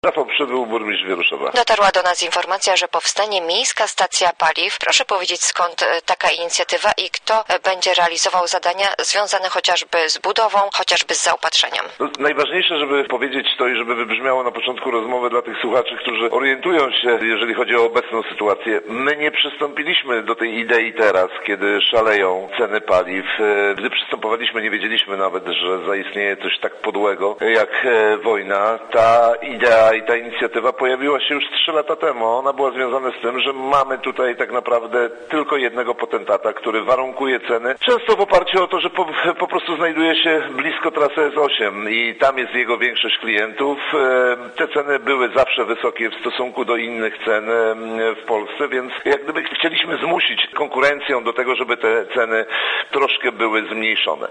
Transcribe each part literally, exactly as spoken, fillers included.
Rafał Przybył, burmistrz Wieruszowa. Dotarła do nas informacja, że powstanie miejska stacja paliw. Proszę powiedzieć, skąd taka inicjatywa i kto będzie realizował zadania związane chociażby z budową, chociażby z zaopatrzeniem. No, najważniejsze, żeby powiedzieć to i żeby wybrzmiało na początku rozmowy dla tych słuchaczy, którzy orientują się, jeżeli chodzi o obecną sytuację. My nie przystąpiliśmy do tej idei teraz, kiedy szaleją ceny paliw. Gdy przystępowaliśmy, nie wiedzieliśmy nawet, że zaistnieje coś tak podłego jak wojna. Ta idea i ta inicjatywa pojawiła się już trzy lata temu. Ona była związana z tym, że mamy tutaj tak naprawdę tylko jednego potentata, który warunkuje ceny, często w oparciu o to, że po, po prostu znajduje się blisko trasy S osiem i tam jest jego większość klientów. Te ceny były zawsze wysokie w stosunku do innych cen w Polsce, więc jak gdyby chcieliśmy zmusić konkurencją do tego, żeby te ceny troszkę były zmniejszone.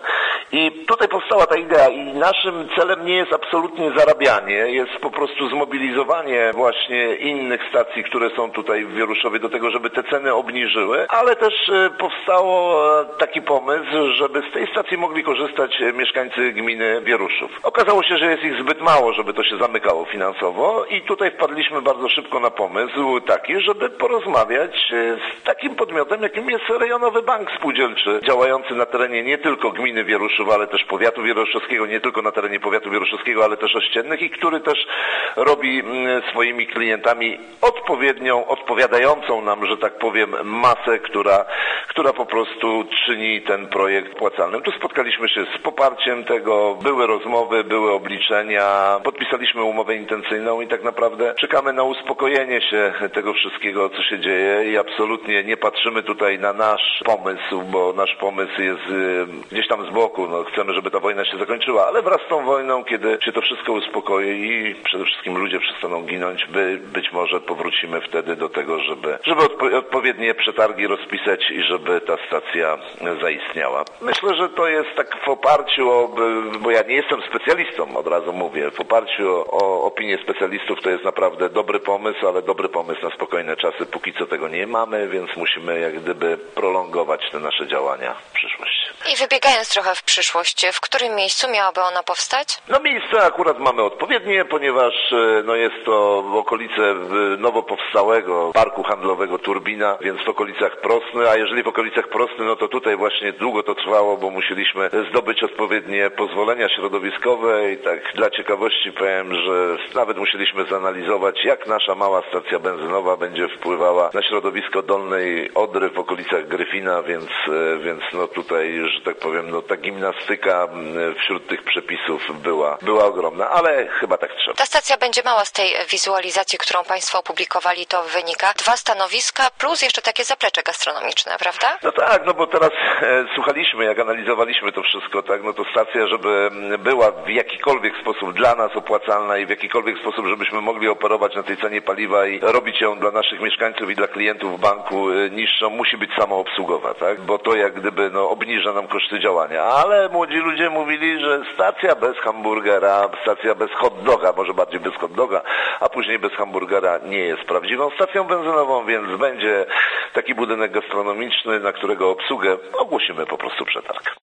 I tutaj powstała ta idea i naszym celem nie jest absolutnie zarabianie, jest po prostu zmobilizowanie właśnie innych stacji, które są tutaj w Wieruszowie do tego, żeby te ceny obniżyły, ale też powstało taki pomysł, żeby z tej stacji mogli korzystać mieszkańcy gminy Wieruszów. Okazało się, że jest ich zbyt mało, żeby to się zamykało finansowo i tutaj wpadliśmy bardzo szybko na pomysł taki, żeby porozmawiać z takim podmiotem, jakim jest Rejonowy Bank Spółdzielczy, działający na terenie nie tylko gminy Wieruszów, ale też powiatu wieruszowskiego, nie tylko na terenie powiatu wieruszowskiego, ale też ościennych i który też robi swoimi klientami odpowiednią, odpowiadającą nam, że tak powiem, masę, która, która po prostu czyni ten projekt opłacalnym. Tu spotkaliśmy się z poparciem tego, były rozmowy, były obliczenia, podpisaliśmy umowę intencyjną i tak naprawdę czekamy na uspokojenie się tego wszystkiego, co się dzieje i absolutnie nie patrzymy tutaj na nasz pomysł, bo nasz pomysł jest gdzieś tam z boku. No, chcemy, żeby ta wojna się zakończyła, ale wraz z tą wojną, kiedy się to wszystko uspokoi i przede wszystkim ludzie przestaną ginąć, by być może powrócimy wtedy do tego, żeby, żeby odpo- odpowiednie przetargi rozpisać i żeby ta stacja zaistniała. Myślę, że to jest tak w oparciu o, bo ja nie jestem specjalistą, od razu mówię, w oparciu o, o opinię specjalistów to jest naprawdę dobry pomysł, ale dobry pomysł na spokojne czasy, póki co tego nie mamy, więc musimy jak gdyby prolongować te nasze działania w przyszłości. I wybiegając trochę w przyszłość, w którym miejscu miałaby ona powstać? No miejsce akurat mamy odpowiednie, ponieważ no jest to w okolice nowo powstałego parku handlowego Turbina, więc w okolicach Prosny, a jeżeli w okolicach Prosny, no to tutaj właśnie długo to trwało, bo musieliśmy zdobyć odpowiednie pozwolenia środowiskowe i tak dla ciekawości powiem, że nawet musieliśmy zanalizować, jak nasza mała stacja benzynowa będzie wpływała na środowisko Dolnej Odry w okolicach Gryfina, więc, więc no tutaj, że tak powiem, no ta gimnastyka wśród tych przepisów była, była ogromna, ale chyba tak trzeba. Ta stacja będzie mała z tej wizualizacji, którą Państwo opublikowali, to wynika. Dwa stanowiska plus jeszcze takie zaplecze gastronomiczne, prawda? No tak, no bo teraz e, słuchaliśmy, jak analizowaliśmy to wszystko, tak, no to stacja, żeby była w jakikolwiek sposób dla nas opłacalna i w jakikolwiek sposób, żebyśmy mogli operować na tej cenie paliwa i robić ją dla naszych mieszkańców i dla klientów banku e, niższą, musi być samoobsługowa, tak, bo to jak gdyby, no, obniża nam koszty działania, ale młodzi ludzie mówili, że stacja bez hamburgera, stacja bez hot doga, może bardziej bez hot doga, a później bez hamburgera nie jest prawdziwą stacją benzynową, więc będzie taki budynek gastronomiczny, na którego obsługę ogłosimy po prostu przetarg.